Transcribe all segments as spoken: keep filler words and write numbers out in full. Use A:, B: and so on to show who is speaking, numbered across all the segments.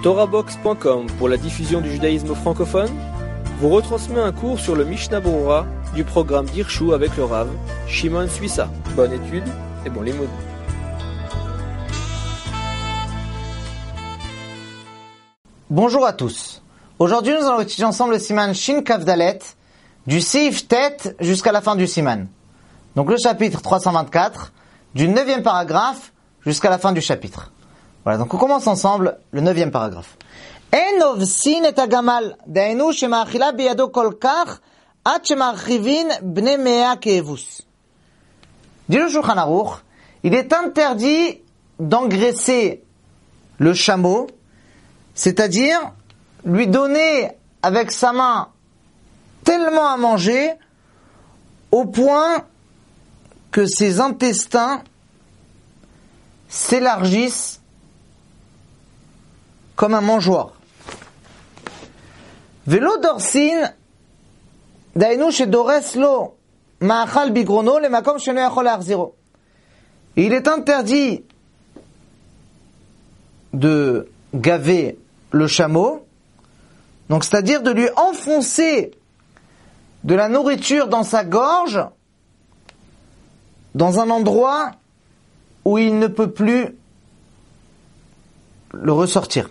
A: Torahbox point com pour la diffusion du judaïsme francophone vous retransmet un cours sur le Mishnah Berurah du programme d'Hirshu avec le Rav Shimon Suissa. Bonne étude et bon limoud.
B: Bonjour à tous. Aujourd'hui, nous allons étudier ensemble le siman Shin Kaf Dalet du Seif Tet jusqu'à la fin du siman. Donc le chapitre trois cent vingt-quatre du neuvième paragraphe jusqu'à la fin du chapitre. Voilà, donc on commence ensemble le neuvième paragraphe. En ovsin et agamal dainu shema'achila biyado kol kach ad shema'archivin bnei mea keevus. Dit le Shulchan Aruch, il est interdit d'engraisser le chameau, c'est-à-dire lui donner avec sa main tellement à manger au point que ses intestins s'élargissent comme un mangeoire. Velo dorsin dainu shedores lo ma'achal bigrono le makom sheno yachol la'achziro. Il est interdit de gaver le chameau, donc c'est-à-dire de lui enfoncer de la nourriture dans sa gorge, dans un endroit où il ne peut plus le ressortir.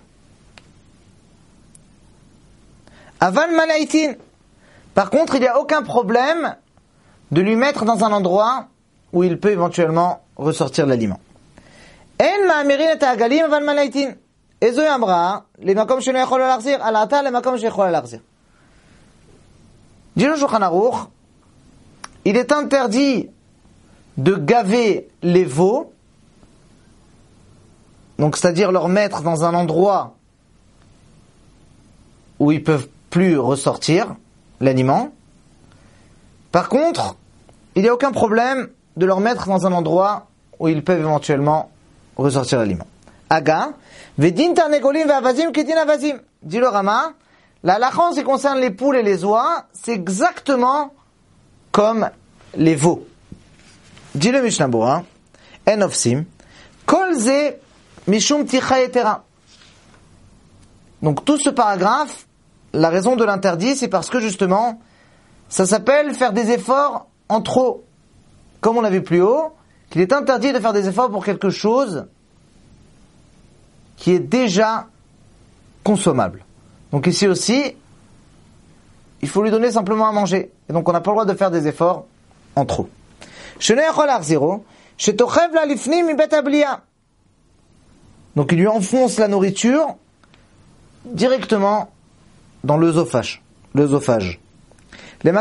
B: Aval malaïtin. Par contre, il n'y a aucun problème de lui mettre dans un endroit où il peut éventuellement ressortir l'aliment. En ma'amirin et ha'agalim aval malaïtin. Ezo yamra, les makom sheno yachol la'achzir, alata les makom sheyachol la'achzir. Dit le Shulchan Aruch, il est interdit de gaver les veaux, donc c'est-à-dire leur mettre dans un endroit où ils peuvent plus ressortir l'aliment. Par contre, il n'y a aucun problème de leur mettre dans un endroit où ils peuvent éventuellement ressortir l'aliment. Aga, vedin tarnegolim ve'avazim kedin avazim. Dit le Rama, la halakha en ce qui concerne les poules et les oies, c'est exactement comme les veaux. Dit le Mishnah Berurah, en ofsim, kol ze mishum ticha yetera. Donc tout ce paragraphe, la raison de l'interdit, c'est parce que justement, ça s'appelle faire des efforts en trop. Comme on l'a vu plus haut, qu'il est interdit de faire des efforts pour quelque chose qui est déjà consommable. Donc ici aussi, il faut lui donner simplement à manger. Et donc on n'a pas le droit de faire des efforts en trop. Donc il lui enfonce la nourriture directement dans l'œsophage. L'œsophage. Donc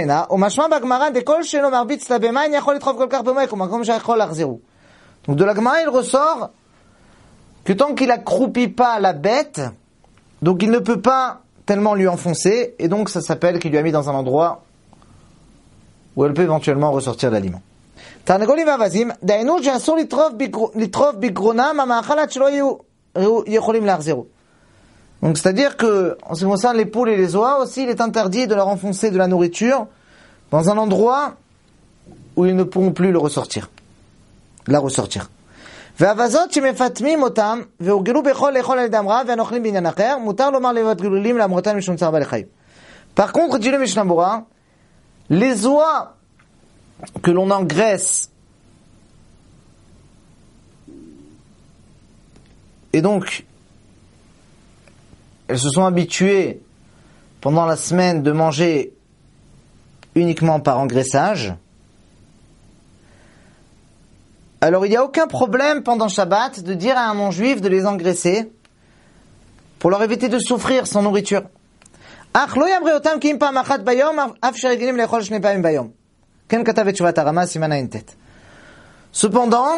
B: de la Gemara, il ressort que tant qu'il accroupit pas la bête, donc il ne peut pas tellement lui enfoncer, et donc ça s'appelle qu'il lui a mis dans un endroit où elle peut éventuellement ressortir l'aliment. Donc c'est-à-dire que, en ce qui concerne les poules et les oies aussi, il est interdit de leur enfoncer de la nourriture dans un endroit où ils ne pourront plus le ressortir, la ressortir. Par contre, dit le Mishnah Berurah, les oies que l'on engraisse, et donc elles se sont habituées pendant la semaine de manger uniquement par engraissage, alors il n'y a aucun problème pendant Shabbat de dire à un non-juif de les engraisser pour leur éviter de souffrir sans nourriture. Cependant,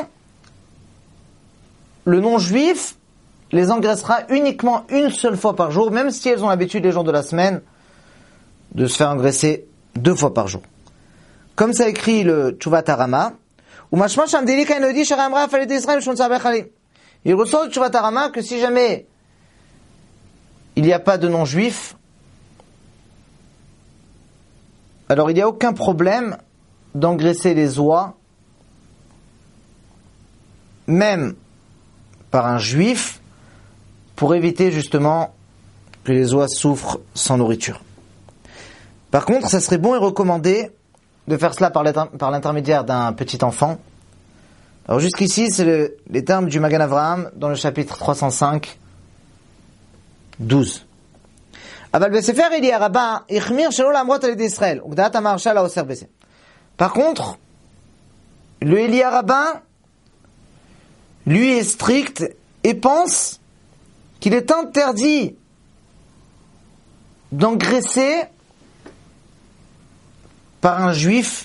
B: le non-juif les engraissera uniquement une seule fois par jour, même si elles ont l'habitude les jours de la semaine de se faire engraisser deux fois par jour. Comme ça écrit le Tshuvat Harama, il ressort du Tshuvat Harama que si jamais il n'y a pas de non-juif, alors il n'y a aucun problème d'engraisser les oies, même par un juif, pour éviter justement que les oies souffrent sans nourriture. Par contre, ça serait bon et recommandé de faire cela par l'intermédiaire d'un petit enfant. Alors jusqu'ici, c'est le, les termes du Magan Avraham dans le chapitre trois cent cinq, douze. Aval Besefer Eli Araba Ichmir Shelo Lamrot Aled Israël Ugdat Amarshal Aoser Bese. Par contre, le Eli Araba, lui, est strict et pense qu'il est interdit d'engraisser par un juif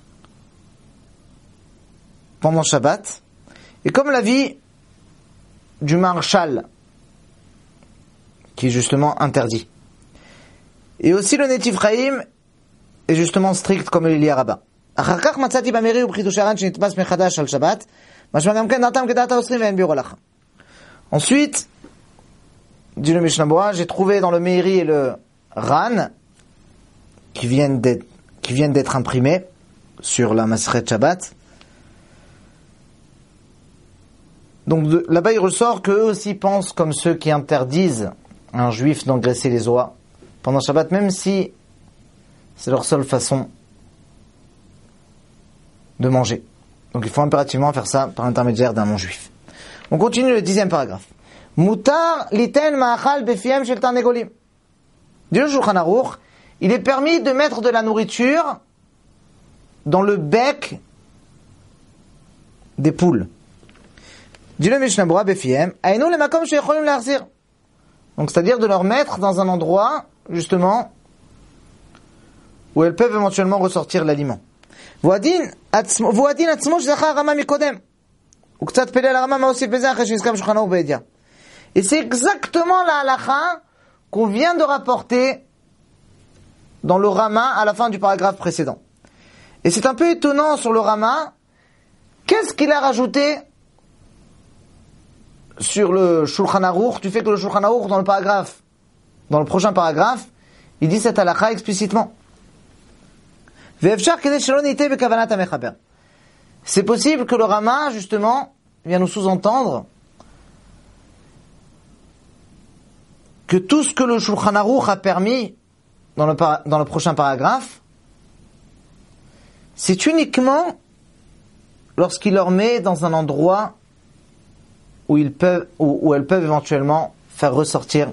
B: pendant Shabbat, et comme l'avis du Marshal, qui est justement interdit. Et aussi le Netiv Chaim est justement strict comme l'Eli Araba. Ensuite, dit le Mishnah Berurah, j'ai trouvé dans le Meiri et le Ran, qui viennent d'être, qui viennent d'être imprimés sur la Maseret Shabbat. Donc de, là-bas il ressort qu'eux aussi pensent comme ceux qui interdisent à un juif d'engraisser les oies pendant Shabbat, même si c'est leur seule façon de manger. Donc il faut impérativement faire ça par l'intermédiaire d'un non-juif. On continue le dixième paragraphe. Mutar liten ma'achal befiem shel tarnegolim. Dit le Shulchan Aruch, il est permis de mettre de la nourriture dans le bec des poules. Dit le Mishnah Berurah befiem, aïnou le makom shecholim lahzir. Donc c'est-à-dire de leur mettre dans un endroit justement où elles peuvent éventuellement ressortir l'aliment. Voadin voadin atzmo shzachar Rama mikodem. Ou ktsat pelel Rama ma'osif beze achre shizkam Shulchan Aruch be'edia. Et c'est exactement la halakha qu'on vient de rapporter dans le Rama à la fin du paragraphe précédent. Et c'est un peu étonnant sur le Rama. Qu'est-ce qu'il a rajouté sur le Shulchan Aruch, du fait que le Shulchan Aruch, dans le paragraphe, dans le prochain paragraphe, il dit cette halakha explicitement. C'est possible que le Rama, justement, vient nous sous-entendre que tout ce que le Shulchan Aruch a permis dans le, par- dans le prochain paragraphe, c'est uniquement lorsqu'il leur met dans un endroit où, ils peuvent, où, où elles peuvent éventuellement faire ressortir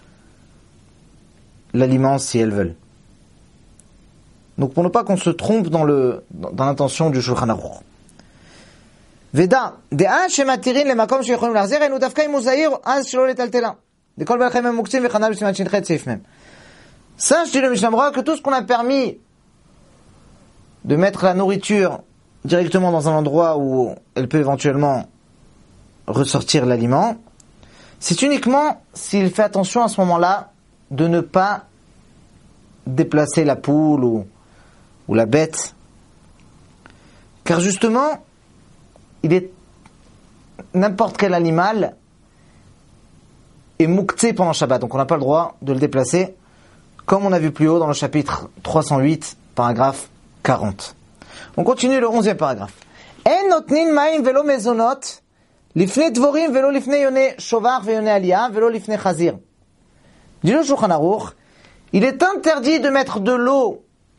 B: l'aliment si elles veulent. Donc pour ne pas qu'on se trompe dans, le, dans, dans l'intention du Shulchan Aruch. Veda, de'a shematirin le makom shecholim lahzir, enu dafka im uzair az shelo letaltela. De kol balchem muktzim vechanal b'siman shinchet seif mem. Sache, dit le Mishnah Berurah, que tout ce qu'on a permis de mettre la nourriture directement dans un endroit où elle peut éventuellement ressortir l'aliment, c'est uniquement s'il fait attention à ce moment-là de ne pas déplacer la poule ou, ou la bête. Car justement, il est n'importe quel animal est mouktsé pendant Shabbat, donc on n'a pas le droit de le déplacer, comme on a vu plus haut dans le chapitre trois cent huit, paragraphe quarante. On continue le onzième paragraphe. En notnin ma'im velo mezonot lifnei dvorim velo lifnei yonei shovar veyonei aliyah velo lifnei chazir. Dit le Shulchan Aruch, il est interdit de mettre de l'eau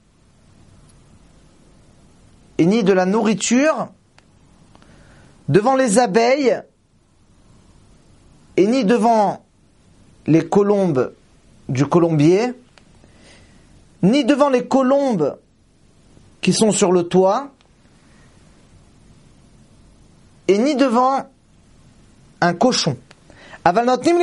B: et ni de la nourriture devant les abeilles et ni devant les colombes du colombier, ni devant les colombes qui sont sur le toit, et ni devant un cochon. Par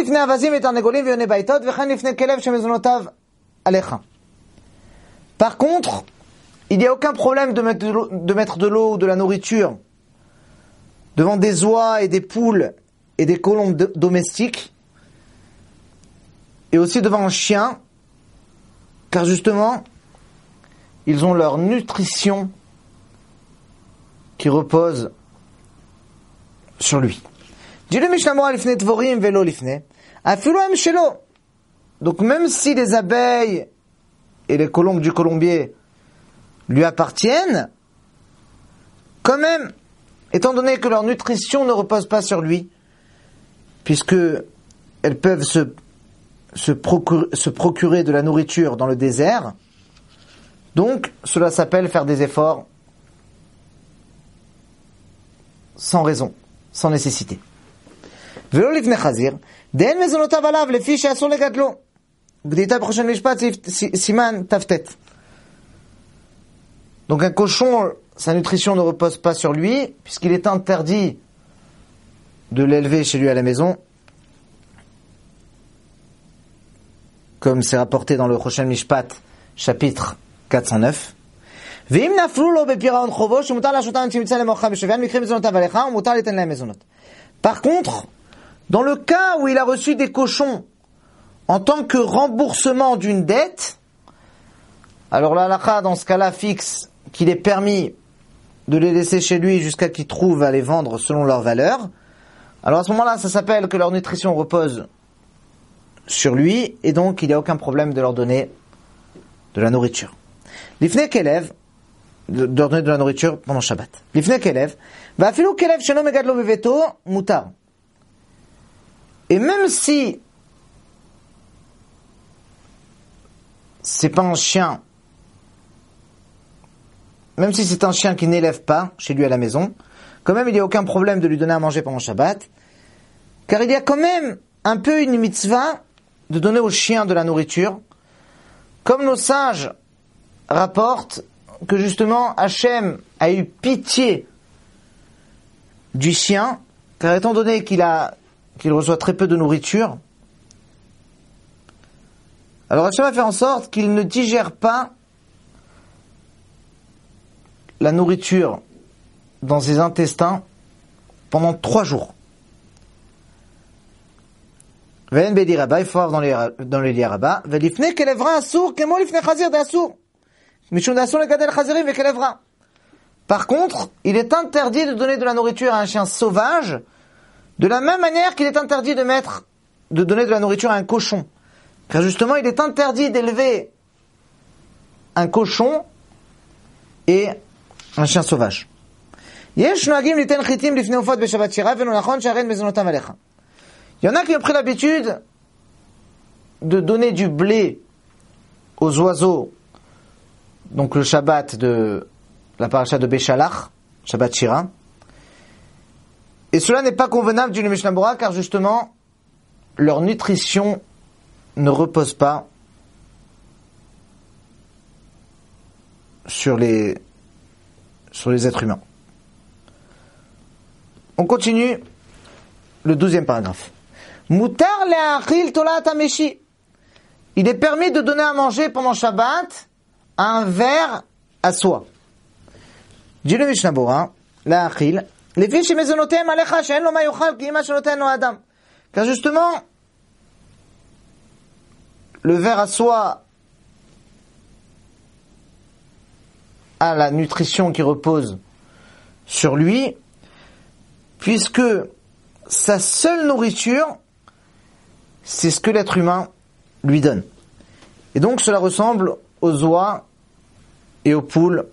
B: contre, il n'y a aucun problème de mettre de l'eau, de mettre de l'eau ou de la nourriture devant des oies et des poules et des colombes de, domestiques, et aussi devant un chien, car justement, ils ont leur nutrition qui repose sur lui. Dit le Mishnah Berurah lifnei dvorim velo lifnei, afilu hem shelo. Donc même si les abeilles et les colombes du colombier lui appartiennent, quand même, étant donné que leur nutrition ne repose pas sur lui, puisque elles peuvent se, se, procurer, se procurer de la nourriture dans le désert. Donc, cela s'appelle faire des efforts sans raison, sans nécessité. ולא לפני חזיר, דהן מזונותיו עליו לפי שאסור לגדלו. בדיטה בחושן משפט, סימן תפתת. Donc un cochon, sa nutrition ne repose pas sur lui, puisqu'il est interdit de l'élever chez lui à la maison, comme c'est rapporté dans le Choshen Mishpat, chapitre quatre cent neuf. ואם נפלו לו בפירעון חובו, שמותר להשותם שנמצא למוחה בשוויין, מקרים מזונותיו עליך, ומותר ליתן להם מזונות. Par contre, dans le cas où il a reçu des cochons en tant que remboursement d'une dette, alors la halakha, dans ce cas-là, fixe qu'il est permis de les laisser chez lui jusqu'à qu'il trouve à les vendre selon leur valeur. Alors à ce moment-là, ça s'appelle que leur nutrition repose sur lui, et donc il n'y a aucun problème de leur donner de la nourriture. L'ifne kelev, de leur donner de la nourriture pendant Shabbat. L'ifne kelev, va afilu kelev sheno megadlo beveto mutar. Et même si c'est pas un chien, même si c'est un chien qui n'élève pas chez lui à la maison, quand même il n'y a aucun problème de lui donner à manger pendant Shabbat, car il y a quand même un peu une mitzvah de donner au chien de la nourriture, comme nos sages rapportent que justement Hachem a eu pitié du chien, car étant donné qu'il a qu'il reçoit très peu de nourriture, alors Hachem va faire en sorte qu'il ne digère pas la nourriture dans ses intestins pendant trois jours. Il faut avoir dans les, dans les liens rabbins, par contre, il est interdit de donner de la nourriture à un chien sauvage, de la même manière qu'il est interdit de mettre, de donner de la nourriture à un cochon. Car justement, il est interdit d'élever un cochon et un chien sauvage. Il y en a qui ont pris l'habitude de donner du blé aux oiseaux, donc le Shabbat de la paracha de Béchalach, Shabbat Shira. Et cela n'est pas convenable du Mishnah Berurah, car justement, leur nutrition ne repose pas sur les, sur les êtres humains. On continue le douzième paragraphe. Mutar le'achil tolat hameshi. Il est permis de donner à manger pendant Shabbat un ver à soie. Dit le Mishnah Berurah, le'achil, lefi shemezonotem alecha she'en lo ma yochal ki ima shenoten lo adam. Car justement, le ver à soie a la nutrition qui repose sur lui, puisque sa seule nourriture, c'est ce que l'être humain lui donne. Et donc cela ressemble aux oies et aux poules.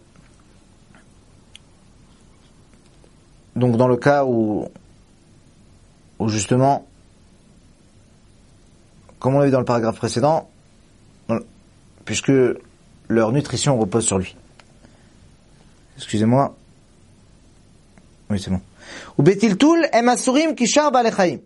B: Donc dans le cas où, où justement, comme on l'a vu dans le paragraphe précédent, puisque leur nutrition repose sur lui. Excusez-moi. Oui, c'est bon. Ou betiltul em asurim kishar balechaim.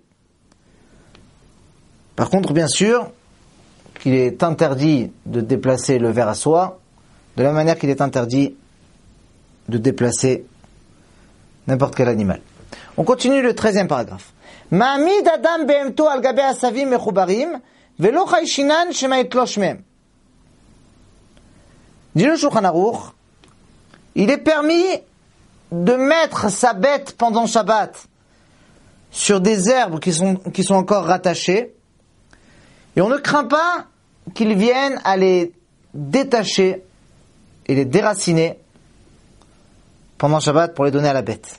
B: Par contre, bien sûr, qu'il est interdit de déplacer le ver à soie, de la même manière qu'il est interdit de déplacer n'importe quel animal. On continue le treizième paragraphe. Ma'amid adam behemto al gabe asavim mechubarim velo chayshinan shema yitlosh mehem. Dit le Shulchan Aruch, il est permis de mettre sa bête pendant Shabbat sur des herbes qui sont, qui sont encore rattachées, et on ne craint pas qu'ils viennent à les détacher et les déraciner pendant Shabbat pour les donner à la bête.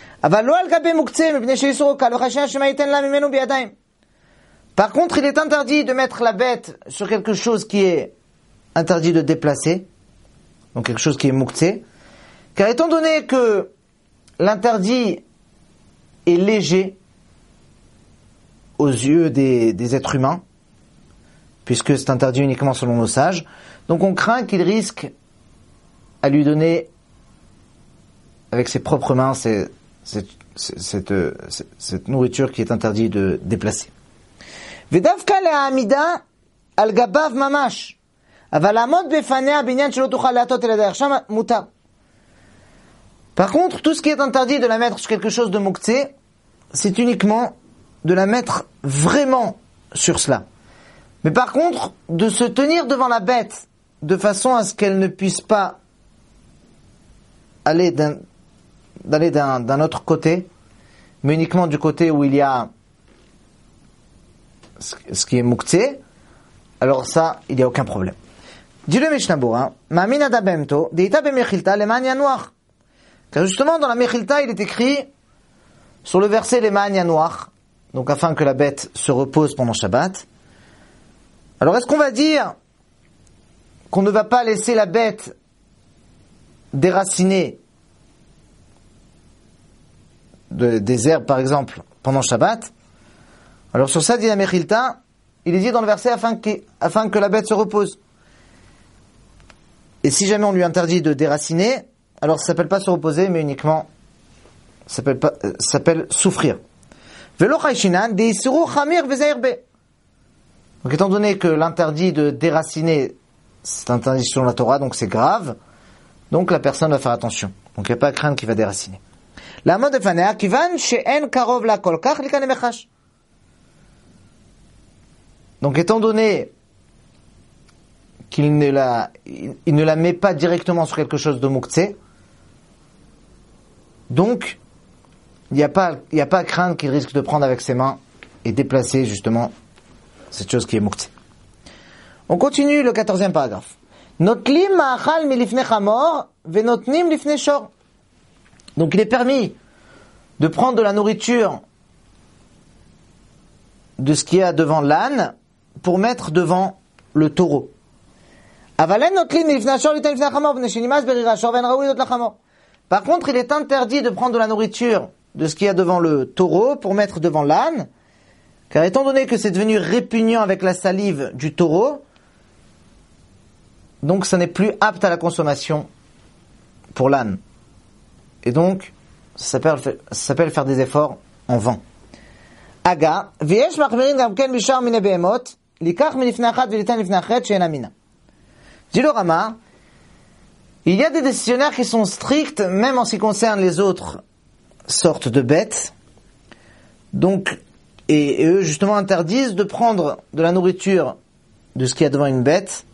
B: Par contre, il est interdit de mettre la bête sur quelque chose qui est interdit de déplacer, donc quelque chose qui est muktzeh, car étant donné que l'interdit est léger, aux yeux des, des êtres humains, puisque c'est interdit uniquement selon nos sages. Donc on craint qu'il risque à lui donner avec ses propres mains c'est, c'est, c'est, cette, cette, cette nourriture qui est interdite de déplacer. ודווקא להעמידה על גביו ממש, אבל לעמוד בפניה בעניין שלא תוכל להטות אל הדרך שם מותר. Par contre, tout ce qui est interdit de la mettre sur quelque chose de mouktsé, c'est uniquement de la mettre vraiment sur cela. Mais par contre, de se tenir devant la bête de façon à ce qu'elle ne puisse pas aller d'un, d'aller d'un, d'un autre côté, mais uniquement du côté où il y a ce qui est mouktsé, alors ça, il n'y a aucun problème. Dit le Mishnah Bora, Ma'amin adabemto, deita b'mechilta leman yanuach. Car justement, dans la Mechilta, il est écrit sur le verset leman yanuach, donc afin que la bête se repose pendant Shabbat. Alors est-ce qu'on va dire qu'on ne va pas laisser la bête déraciner de, des herbes, par exemple, pendant Shabbat? Alors sur ça, dit la Mechilta, il est dit dans le verset afin que, afin que la bête se repose. Et si jamais on lui interdit de déraciner, alors ça s'appelle pas se reposer, mais uniquement ça s'appelle, pas, euh, ça s'appelle souffrir. Donc étant donné que l'interdit de déraciner, c'est interdit selon la Torah, donc c'est grave, donc la personne va faire attention. Donc il n'y a pas à craindre qu'il va déraciner. La mode fanea kivan she'en karov la kolkach likane mechash. Donc étant donné qu'il ne la, il ne la met pas directement sur quelque chose de mouktsé, donc il n'y a pas, il n'y a pas à craindre qu'il risque de prendre avec ses mains et déplacer justement cette chose qui est mouktsé. On continue le quatorzième paragraphe. Notlim ma'achal milifne chamor venotnim lifne shor. Donc il est permis de prendre de la nourriture de ce qu'il y a devant l'âne pour mettre devant le taureau. Par contre, il est interdit de prendre de la nourriture de ce qu'il y a devant le taureau pour mettre devant l'âne, car étant donné que c'est devenu répugnant avec la salive du taureau, donc ça n'est plus apte à la consommation pour l'âne. Et donc, ça s'appelle, ça s'appelle faire des efforts en vain. Aga, v'yesh machmirin gam ken mishar mine behemot, likach milifnei achat v'litan lifnei achet she'ena mina. Dit le Rama, il y a des décisionnaires qui sont stricts, même en ce qui concerne les autres sortes de bêtes. Donc, et, et eux justement interdisent de prendre de la nourriture de ce qu'il y a devant une bête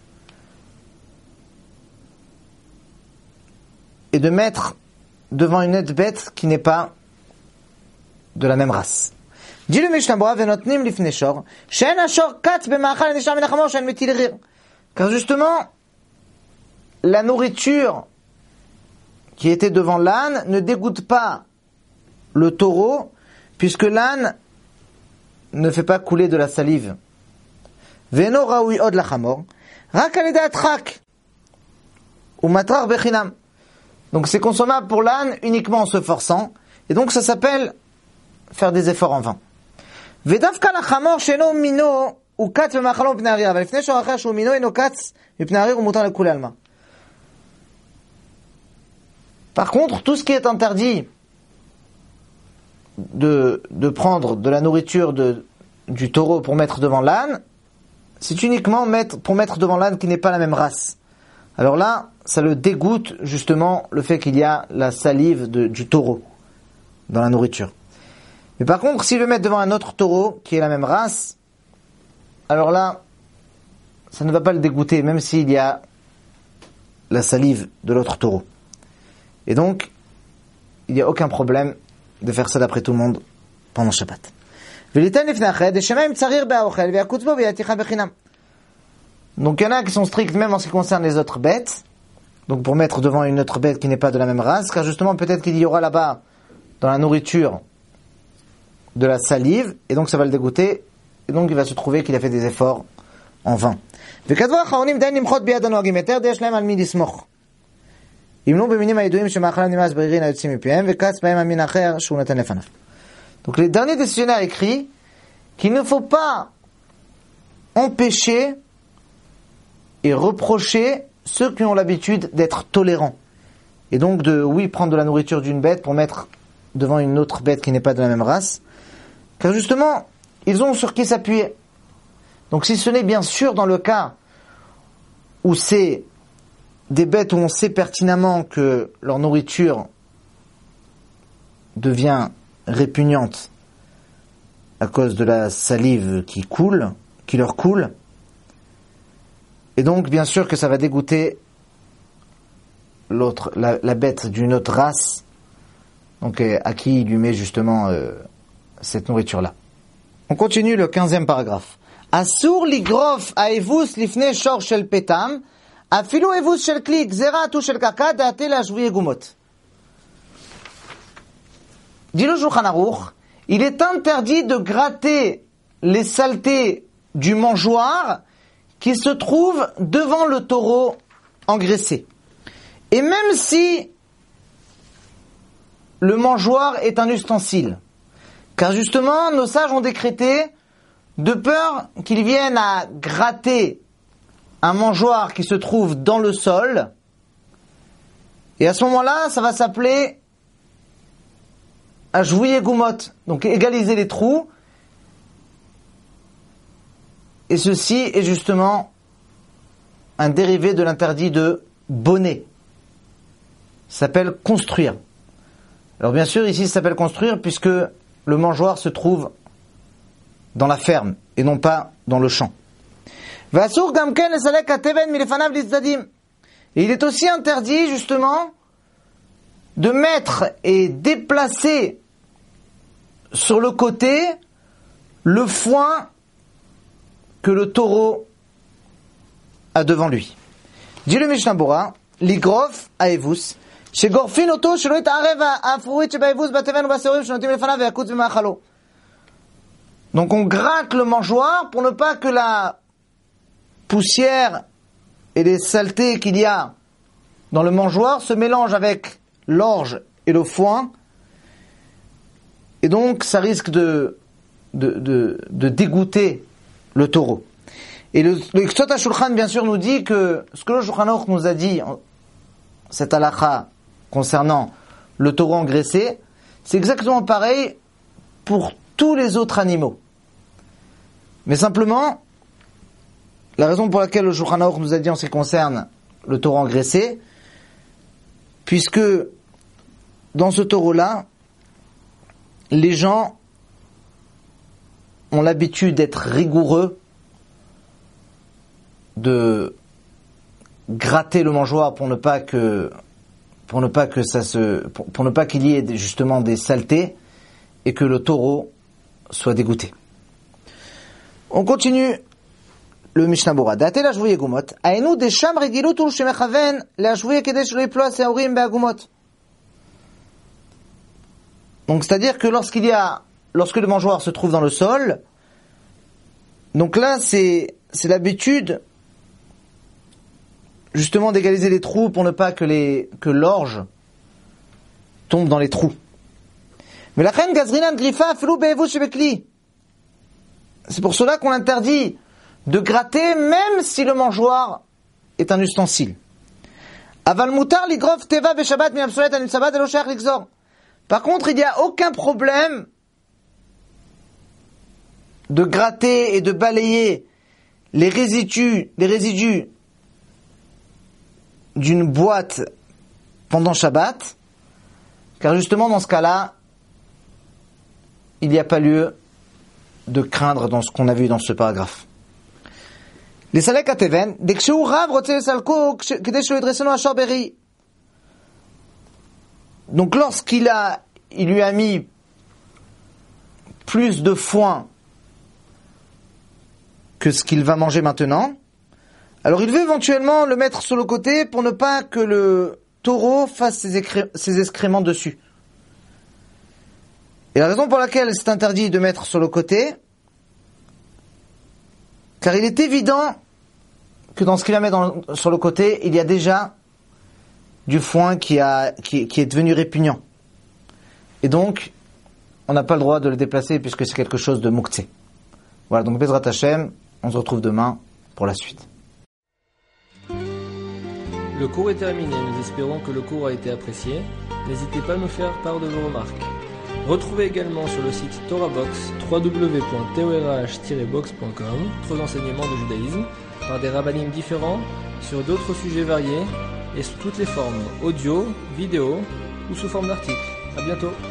B: et de mettre devant une autre bête qui n'est pas de la même race. Dit le Mishnah Bora, venotnim lifnei shor, she'en hashor katz b'ma'achal nishar min hachamor she'en metil rir. Car justement, la nourriture qui était devant l'âne ne dégoûte pas le taureau, puisque l'âne ne fait pas couler de la salive. Ve'eno raoui od lachamor, rak al yedei atchak, ou matrar bechinam. Donc c'est consommable pour l'âne uniquement en se forçant, et donc ça s'appelle faire des efforts en vain. Ve'davka lachamor she'eno mino, ou katz b'ma'achalon p'nei harir, אבל לפני שור אחר שהוא מינו אינו קץ מפני הריר ומותר לכולי עלמא. Par contre, tout ce qui est interdit de, de prendre de la nourriture de, du taureau pour mettre devant l'âne, c'est uniquement mettre, pour mettre devant l'âne qui n'est pas la même race. Alors là, ça le dégoûte justement le fait qu'il y a la salive de, du taureau dans la nourriture. Mais par contre, s'il veut mettre devant un autre taureau qui est la même race, alors là, ça ne va pas le dégoûter, même s'il y a la salive de l'autre taureau. Et donc, il n'y a aucun problème de faire ça d'après tout le monde pendant Shabbat. Donc il y en a qui sont stricts même en ce qui concerne les autres bêtes, donc pour mettre devant une autre bête qui n'est pas de la même race, car justement peut-être qu'il y aura là-bas dans la nourriture de la salive, et donc ça va le dégoûter, et donc il va se trouver qu'il a fait des efforts en vain. Donc les derniers décisionnaires écrits qu'il ne faut pas empêcher et reprocher ceux qui ont l'habitude d'être tolérants. Et donc de, oui, prendre de la nourriture d'une bête pour mettre devant une autre bête qui n'est pas de la même race. Car justement, ils ont sur qui s'appuyer. Donc si ce n'est bien sûr dans le cas où c'est des bêtes où on sait pertinemment que leur nourriture devient répugnante à cause de la salive qui coule, qui leur coule, et donc bien sûr que ça va dégoûter l'autre, la, la bête d'une autre race, donc euh, à qui il lui met justement euh, cette nourriture-là. On continue le quinzième paragraphe. Asur ligrof aevus lifne shor shel petam, afilu evus shel kli gzera tu shel karka da'ate la shvuye gumot. Dit le Shulchan Aruch, il est interdit de gratter les saletés du mangeoire qui se trouve devant le taureau engraissé. Et même si le mangeoire est un ustensile, car justement nos sages ont décrété, de peur qu'ils viennent à gratter un mangeoire qui se trouve dans le sol, et à ce moment-là, ça va s'appeler Ashvuye Gumot, donc égaliser les trous. Et ceci est justement un dérivé de l'interdit de bonnet. Ça s'appelle construire. Alors bien sûr, ici ça s'appelle construire puisque le mangeoire se trouve dans la ferme et non pas dans le champ. Et il est aussi interdit justement de mettre et déplacer sur le côté le foin que le taureau a devant lui. Dit le Mishnah Bora, ligrof aevus, shegorfin oto shelo yitarev ha'afruit shebaevus bateven u'baseorim shenotim lefanav ve'yakutz v'ma'achalo. Donc on gratte le mangeoire pour ne pas que la poussière et les saletés qu'il y a dans le mangeoir se mélangent avec l'orge et le foin, et donc ça risque de, de, de, de dégoûter le taureau. Et le, le Ksot HaShulchan bien sûr nous dit que ce que le Shulchan Aruch nous a dit, cette halakha concernant le taureau engraissé, c'est exactement pareil pour tous les autres animaux. Mais simplement, la raison pour laquelle le Shulchan Aruch nous a dit en ce qui concerne le taureau engraissé, puisque dans ce taureau-là, les gens ont l'habitude d'être rigoureux, de gratter le mangeoir pour ne pas que pour ne pas que ça se pour, pour ne pas qu'il y ait justement des saletés et que le taureau soit dégoûté. On continue le Mishnah Bora. Date la shvuye gumot. Ainu de sham regilut ul shemechaven la shvuye kedei shelo yiplu ha'seorim be'agumot. Donc c'est-à-dire que lorsqu'il y a lorsque le mangeoir se trouve dans le sol, donc là c'est c'est l'habitude justement d'égaliser les trous pour ne pas que les que l'orge tombe dans les trous. Mais la reine gazrinan grifa flou be'evu shebekli. C'est pour cela qu'on interdit de gratter même si le mangeoir est un ustensile. Aval mutar ligrof teva be'shabbat min absolet an shabbat elo shayach ligzor. Par contre, il n'y a aucun problème de gratter et de balayer les résidus, les résidus d'une boîte pendant Shabbat, car justement dans ce cas-là, il n'y a pas lieu de craindre dans ce qu'on a vu dans ce paragraphe. Les salek ateven, dès que rav rotse le salko kedei shelo yidresenu hashor beri. Donc lorsqu'il a, il lui a mis plus de foin que ce qu'il va manger maintenant, alors il veut éventuellement le mettre sur le côté pour ne pas que le taureau fasse ses, excré- ses excréments dessus. Et la raison pour laquelle c'est interdit de mettre sur le côté, car il est évident que dans ce qu'il va mettre dans, sur le côté, il y a déjà du foin qui, a, qui, qui est devenu répugnant. Et donc, on n'a pas le droit de le déplacer puisque c'est quelque chose de mouktsé. Voilà, donc Bezrat Hashem, on se retrouve demain pour la suite.
A: Le cours est terminé, nous espérons que le cours a été apprécié. N'hésitez pas à nous faire part de vos remarques. Retrouvez également sur le site TorahBox w w w point torah tiret box point com d'autres enseignements de judaïsme par des rabbinim différents sur d'autres sujets variés et sous toutes les formes audio, vidéo ou sous forme d'articles. À bientôt.